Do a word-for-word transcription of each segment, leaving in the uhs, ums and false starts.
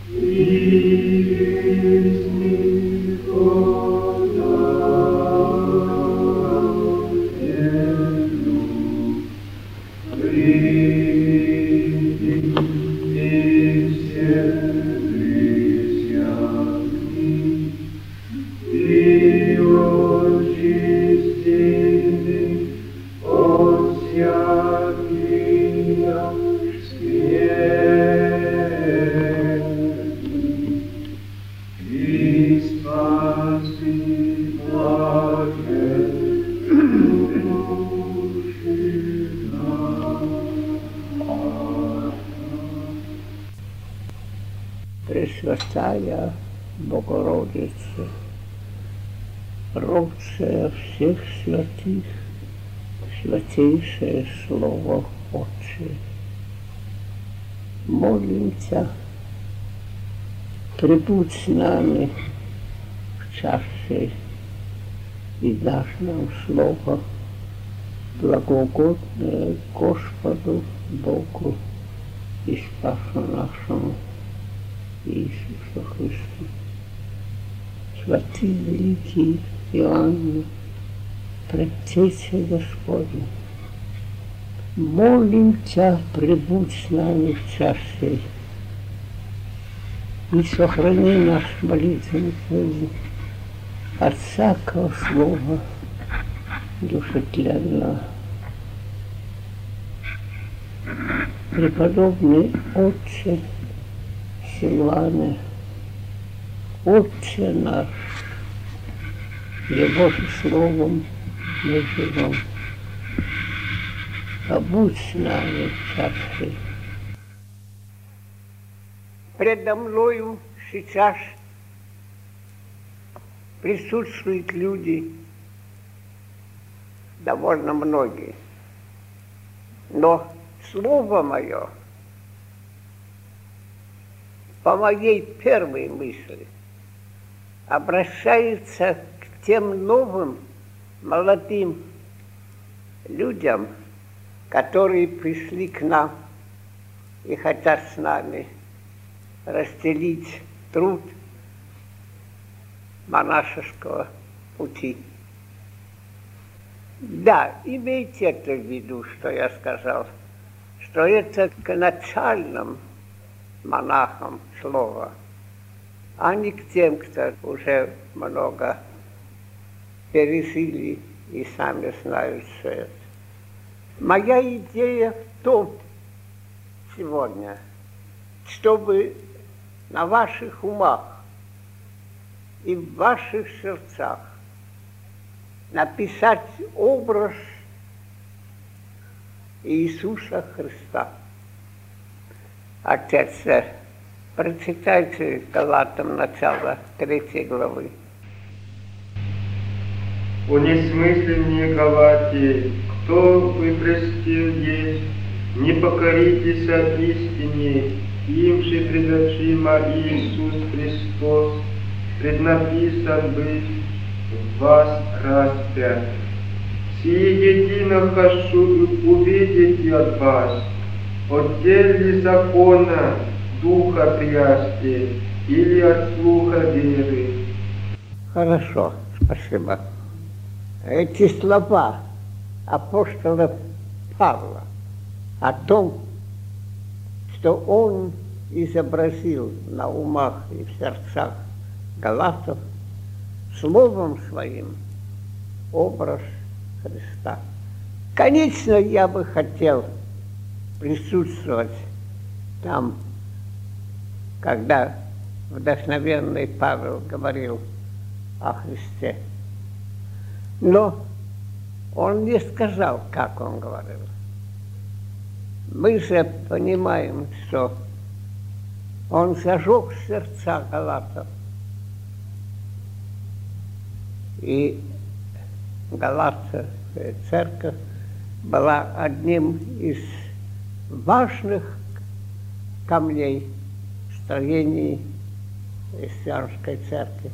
Пресвятая Богородица, родшая всех святых, святейшее Слово Отче, молимся, прибудь с нами в час сей и дашь нам Слово, благоугодное Господу Богу и Спасу нашему Иисусу Христу. Святый великий Иоанне, Предтеча Господня, молим Тебя, прибудь с нами в час сей и сохрани наш молитвенный путь от всякого слова душетленного. Преподобный Отче Силуане, Отче наш, Его же словом мы живем. Побудь с нами в час сей. Предо мною сейчас присутствуют люди, довольно многие, но слово мое по моей первой мысли обращается к тем новым молодым людям, которые пришли к нам и хотят с нами разделить труд монашеского пути. Да, имейте это в виду, что я сказал, что это к начальным монахам слово, а не к тем, кто уже много пережили и сами знают все это. Моя идея в том сегодня, чтобы на ваших умах и в ваших сердцах написать образ Иисуса Христа. Отец, прочитайте Галатам начало третьей главы. О несмысленнее Галатии, кто вы простил есть, не покоритесь от истине, им же предочима Иисус Христос, преднаписан быть в вас распят. Сие едино хочу увидеть от вас, от дел ли закона духа прясти или от слуха веры. Хорошо, спасибо. Эти слова апостола Павла о том, что он изобразил на умах и в сердцах галатов словом своим образ Христа. Конечно, я бы хотел присутствовать там, когда вдохновенный Павел говорил о Христе. Но он не сказал, как он говорил. Мы же понимаем, что он зажег сердца галатов. И Галатская церковь была одним из важных камней строений христианской церкви.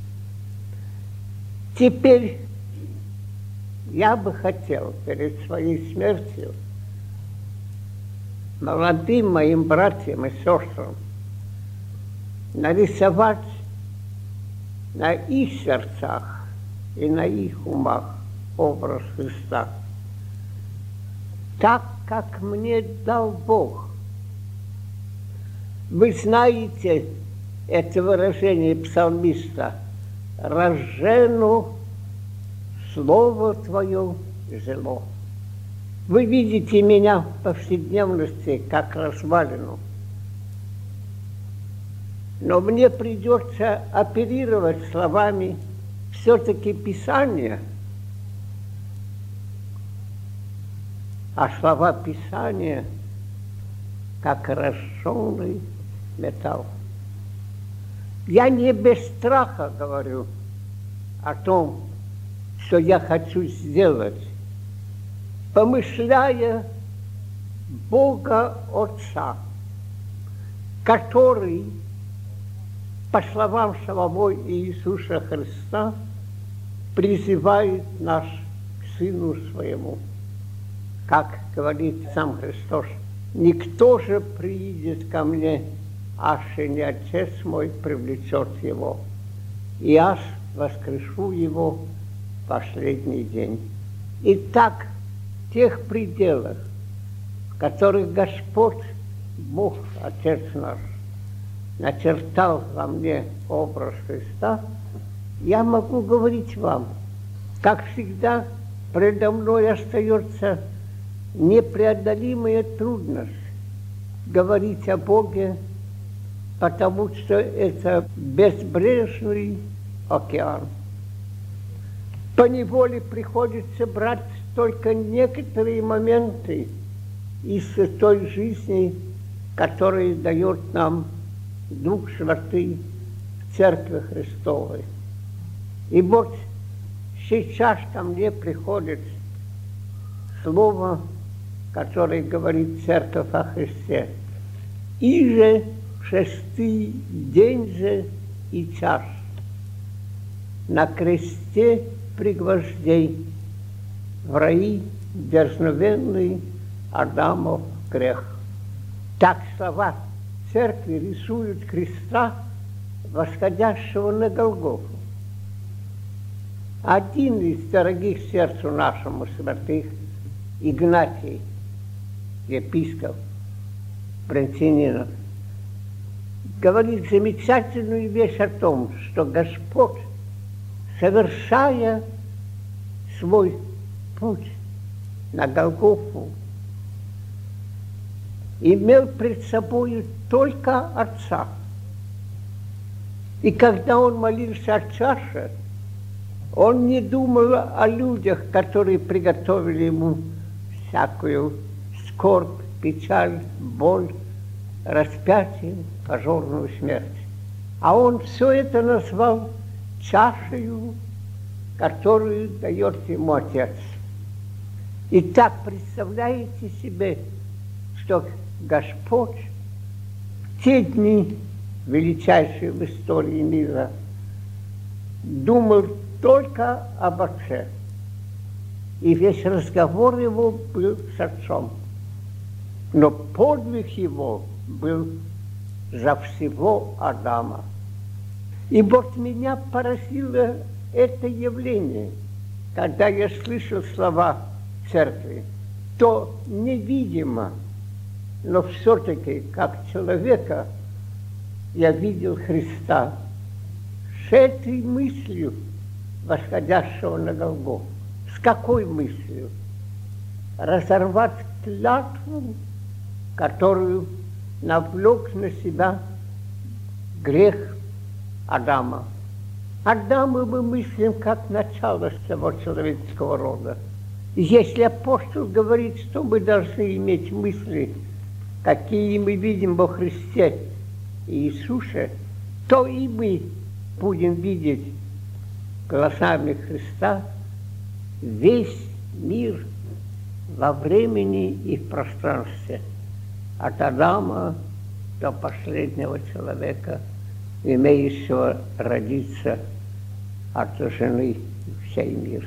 Теперь я бы хотел перед своей смертью молодым моим братьям и сестрам нарисовать на их сердцах и на их умах образ Христа, так, как мне дал Бог. Вы знаете это выражение псалмиста: «Разжену слово Твое зело». Вы видите меня в повседневности как развалину, но мне придется оперировать словами все-таки Писания, а слова Писания как разжженный металл. Я не без страха говорю о том, что я хочу сделать, помышляя Бога Отца, который, по словам самого Иисуса Христа, призывает нас к Сыну Своему. Как говорит сам Христос: «Никто же приидет ко мне, аще не Отец мой привлечет его, и аж воскрешу его в последний день». Итак, в тех пределах, в которых Господь, Бог, Отец наш, начертал во мне образ Христа, я могу говорить вам, как всегда, предо мной остается непреодолимая трудность говорить о Боге, потому что это безбрежный океан. Поневоле приходится брать только некоторые моменты из той жизни, которая дает нам Дух Святый в Церкви Христовой. И вот сейчас ко мне приходит слово, которое говорит Церковь о Христе: «И же в шестый день же и час на кресте пригвождей в раи дерзновенный Адамов грех». Так слова Церкви рисуют креста, восходящего на Голгофу. Один из дорогих сердцу нашему святых, Игнатий, епископ Брянцанинов, говорит замечательную вещь о том, что Господь, совершая свой путь на Голгофу, имел пред собой только Отца. И когда он молился о чаше, он не думал о людях, которые приготовили ему всякую скорбь, печаль, боль, распятие, позорную смерть. А он все это назвал чашею, которую дает ему Отец. Итак, представляете себе, что Господь в те дни, величайшие в истории мира, думал только об Отце. И весь разговор его был с Отцом. Но подвиг его был за всего Адама. И вот меня поразило это явление, когда я слышал слова Церкви. То невидимо, но все-таки, как человека, я видел Христа с этой мыслью, восходящего на Голгофу. С какой мыслью? Разорвать клятву, которую навлек на себя грех Адама. Адама мы мыслим как начало всего человеческого рода. И если апостол говорит, что мы должны иметь мысли, какие мы видим во Христе и Иисусе, то и мы будем видеть глазами Христа весь мир во времени и в пространстве, от Адама до последнего человека, имеющего родиться от жены всей мир.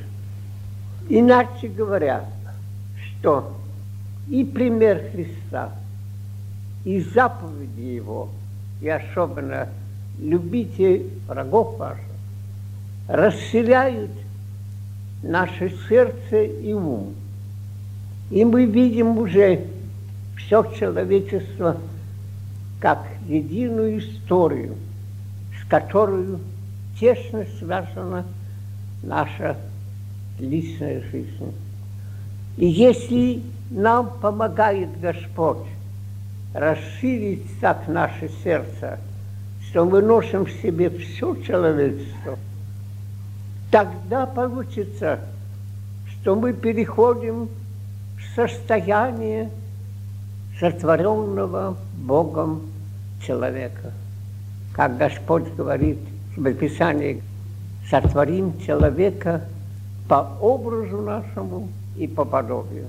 Иначе говоря, что и пример Христа, и заповеди Его, и особенно любите врагов ваших, расширяют наше сердце и ум. И мы видим уже все человечество как единую историю, с которой тесно связана наша личная жизнь. И если нам помогает Господь расширить так наше сердце, что мы носим в себе все человечество, тогда получится, что мы переходим в состояние сотворенного Богом человека. Как Господь говорит в Писании, сотворим человека по образу нашему и по подобию.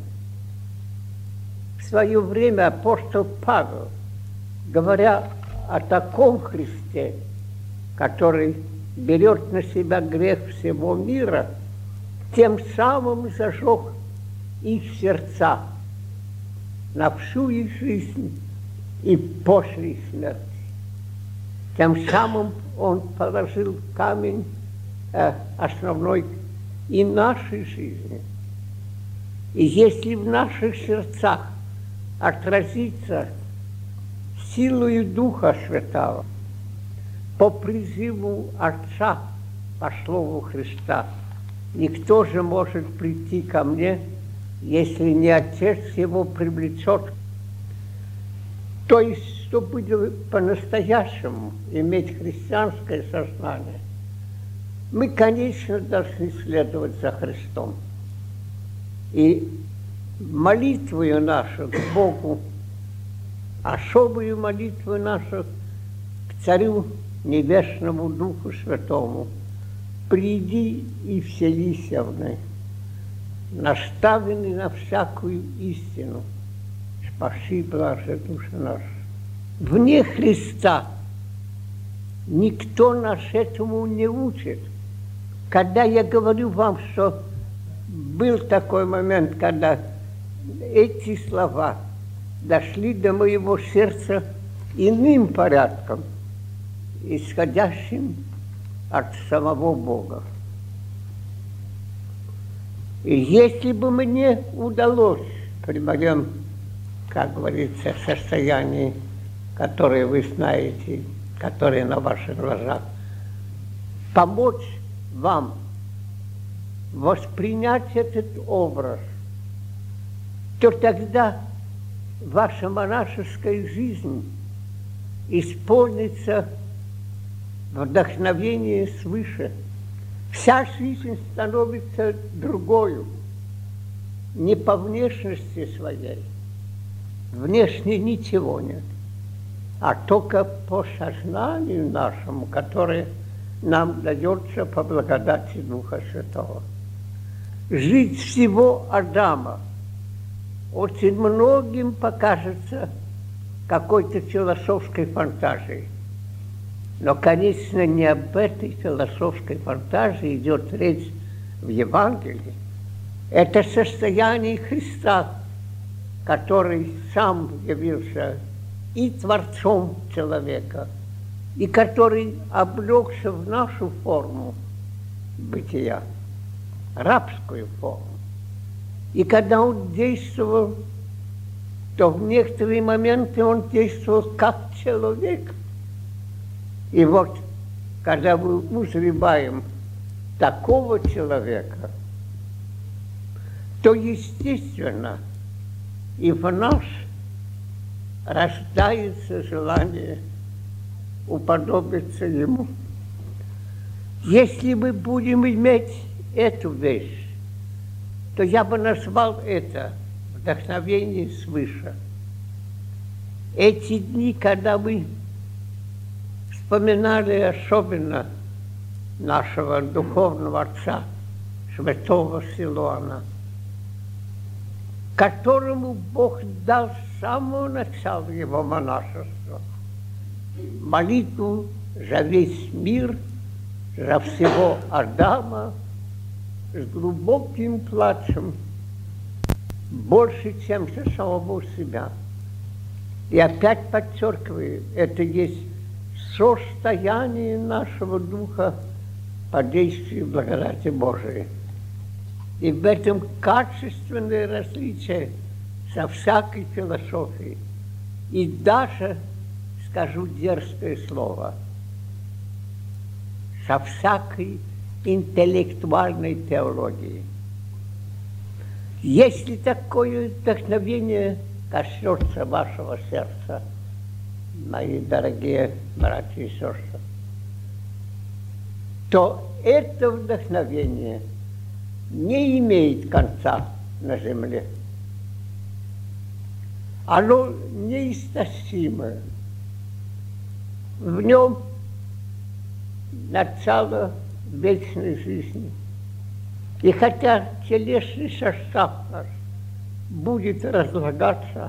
В свое время апостол Павел, говоря о таком Христе, который берет на себя грех всего мира, тем самым зажег их сердца на всю их жизнь и после смерти. Тем самым он положил камень э, основной и нашей жизни. И если в наших сердцах отразится силою Духа Святого по призыву Отца, по слову Христа, никто же может прийти ко мне, если не Отец его привлечет. То есть, чтобы по-настоящему иметь христианское сознание, мы, конечно, должны следовать за Христом. И молитвою нашу к Богу, особую молитву нашу к Царю Небесному Духу Святому, приди и вселися в нас, наставлены на всякую истину, спаси, блаже душа наша. Вне Христа никто нас этому не учит. Когда я говорю вам, что был такой момент, когда эти слова дошли до моего сердца иным порядком, исходящим от самого Бога. И если бы мне удалось при моем, как говорится, состоянии, которое вы знаете, которое на ваших глазах, помочь вам воспринять этот образ, то тогда ваша монашеская жизнь исполнится вдохновение свыше. Вся жизнь становится другою, не по внешности своей. Внешне ничего нет, а только по сознанию нашему, которое нам дается по благодати Духа Святого. Жить всего Адама очень многим покажется какой-то философской фантазией. Но, конечно, не об этой философской фантазии идет речь в Евангелии. Это состояние Христа, который сам явился и Творцом человека, и который облегся в нашу форму бытия, рабскую форму. И когда он действовал, то в некоторые моменты он действовал как человек. И вот, когда мы узреваем такого человека, то, естественно, и в нас рождается желание уподобиться ему. Если мы будем иметь эту вещь, то я бы назвал это вдохновение свыше. Эти дни, когда мы вспоминали особенно нашего духовного отца, святого Силуана, которому Бог дал с самого начала его монашества молитву за весь мир, за всего Адама, с глубоким плачем, больше, чем за самого себя. И опять подчеркиваю, это есть состояние нашего духа по действию благодати Божией. И в этом качественное различие со всякой философией. И даже, скажу дерзкое слово, со всякой интеллектуальной теологией. Если такое вдохновение коснется вашего сердца, мои дорогие братья и сестры, то это вдохновение не имеет конца на земле. Оно неистощимое. В нем начало вечной жизни. И хотя телесный состав наш будет разлагаться,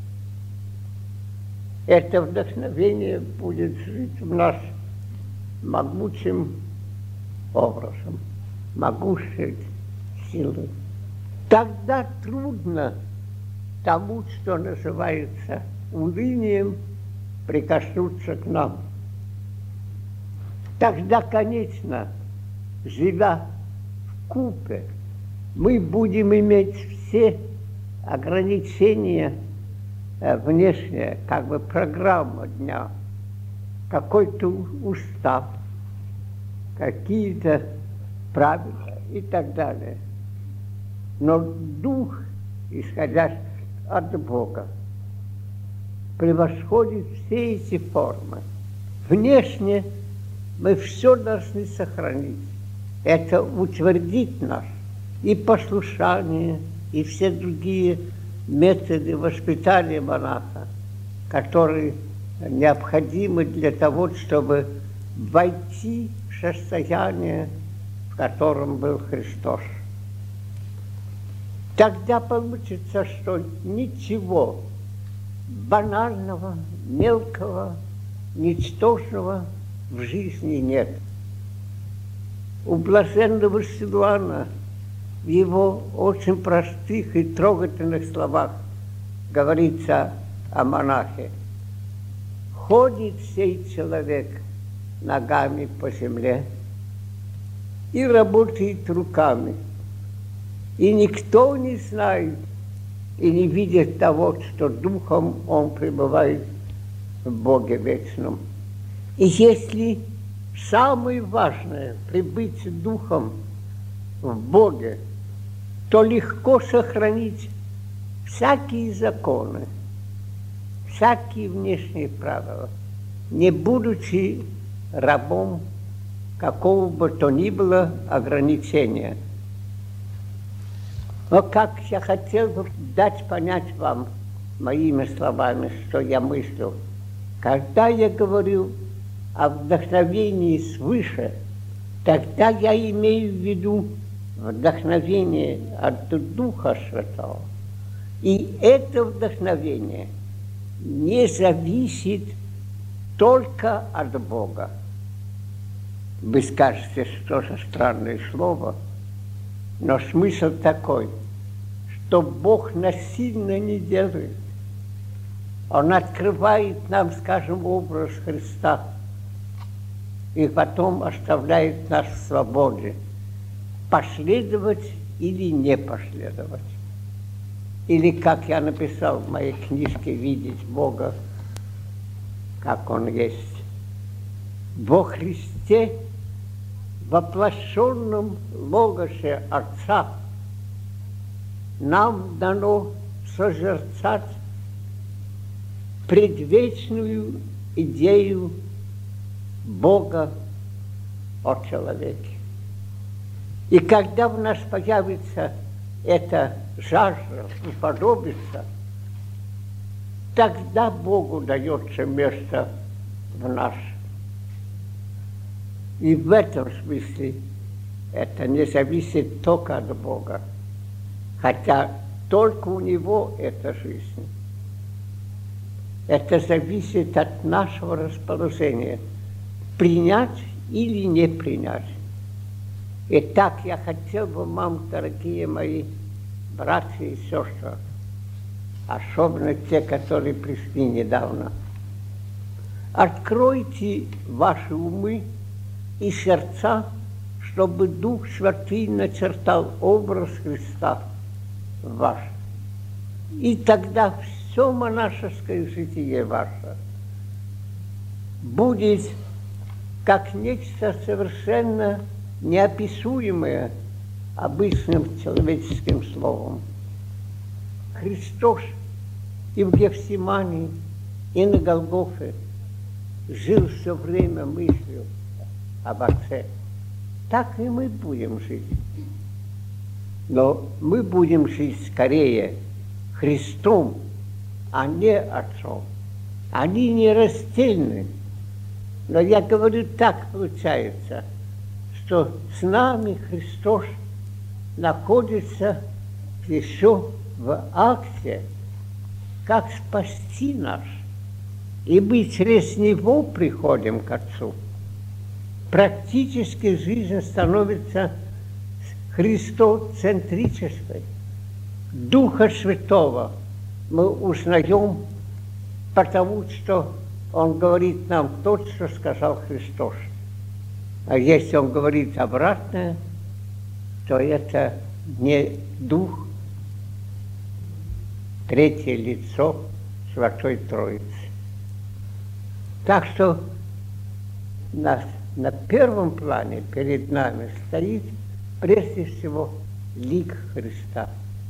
это вдохновение будет жить в нас могучим образом, могущей силой. Тогда трудно тому, что называется унынием, прикоснуться к нам. Тогда, конечно, живя вкупе, мы будем иметь все ограничения внешние, как бы программа дня, какой-то устав, какие-то правила и так далее. Но дух, исходящий от Бога, превосходит все эти формы. Внешне мы все должны сохранить. Это утвердит нас и послушание, и все другие методы воспитания монаха, которые необходимы для того, чтобы войти в состояние, в котором был Христос. Тогда получится, что ничего банального, мелкого, ничтожного в жизни нет. У блаженного Силуана в его очень простых и трогательных словах говорится о монахе. Ходит сей человек ногами по земле и работает руками, и никто не знает и не видит того, что духом он пребывает в Боге вечном. И если самое важное — пребыть духом в Боге, то легко сохранить всякие законы, всякие внешние правила, не будучи рабом какого бы то ни было ограничения. Но как я хотел бы дать понять вам моими словами, что я мыслю, когда я говорю о вдохновении свыше, тогда я имею в виду вдохновение от Духа Святого. И это вдохновение не зависит только от Бога. Вы скажете, что за странное слово, но смысл такой, что Бог насильно не делает. Он открывает нам, скажем, образ Христа и потом оставляет нас в свободе, последовать или не последовать. Или, как я написал в моей книжке «Видеть Бога, как Он есть». Во Христе, воплощенном Логосе Отца, нам дано созерцать предвечную идею Бога о человеке. И когда в нас появится эта жажда уподобиться, тогда Богу дается место в нас. И в этом смысле это не зависит только от Бога, хотя только у Него эта жизнь. Это зависит от нашего расположения, принять или не принять. Итак, я хотел бы вам, дорогие мои братья и сестры, особенно те, которые пришли недавно, Откройте ваши умы и сердца, чтобы Дух Святый начертал образ Христа ваш. И тогда все монашеское житие ваше будет как нечто совершенно неописуемое обычным человеческим словом. Христос и в Гефсимании, и на Голгофе жил все время мыслью об Отце. Так и мы будем жить. Но мы будем жить скорее Христом, а не Отцом. Они не раздельны. Но я говорю, так получается, что с нами Христос находится еще в акте, как спасти нас. И мы через Него приходим к Отцу. Практически жизнь становится христоцентрической. Духа Святого мы узнаем, потому что Он говорит нам то, что сказал Христос. А если Он говорит обратное, то это не Дух, третье лицо Святой Троицы. Так что на, на первом плане перед нами стоит прежде всего лик Христа.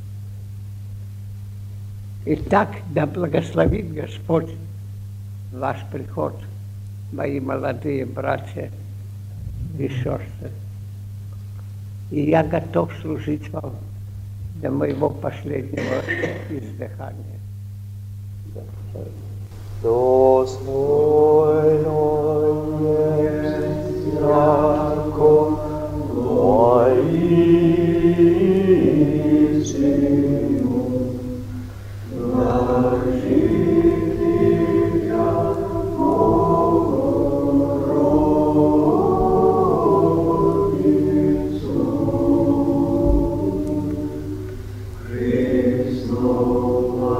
Итак, да благословит Господь ваш приход, мои молодые братья и сестры. И я готов служить вам до моего последнего издыхания. Достойно есть яко воистину нажития Богородицу Христова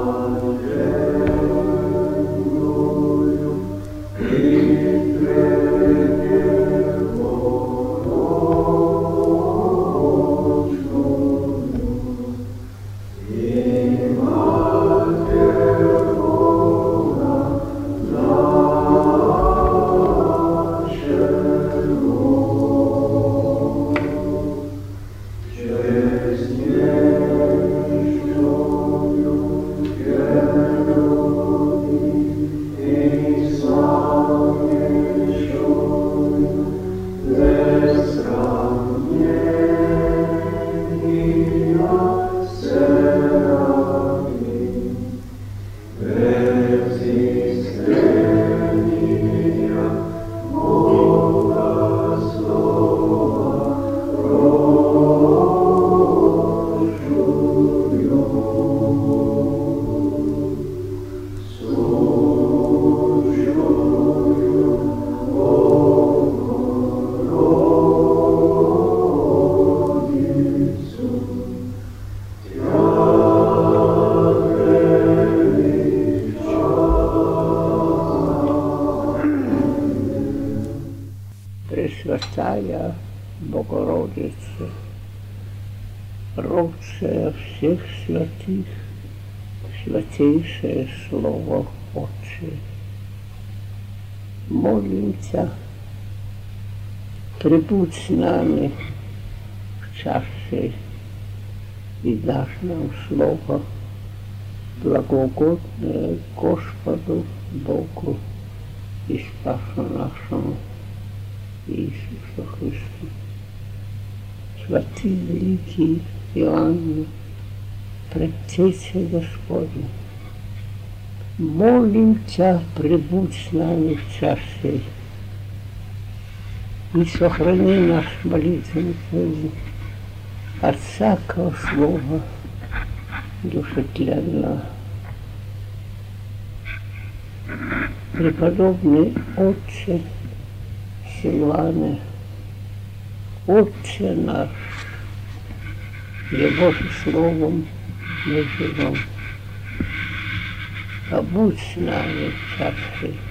Пресвятая Богородица, родшая всех святых, святейшее Слово Отче, молимся, прибудь с нами в часе и дашь нам Слово благоугодное Господу Богу и Спасу нашему Иисусу Христу. Святый великий Иоанне, Предтеча Господня, молим Тебя, прибудь с нами в час сей и сохрани наш молитвенный жизнь от всякого слова душетленного. Преподобный Отче Силване, Отче наш, Его же словом мы живем. Побудь с нами в час сей.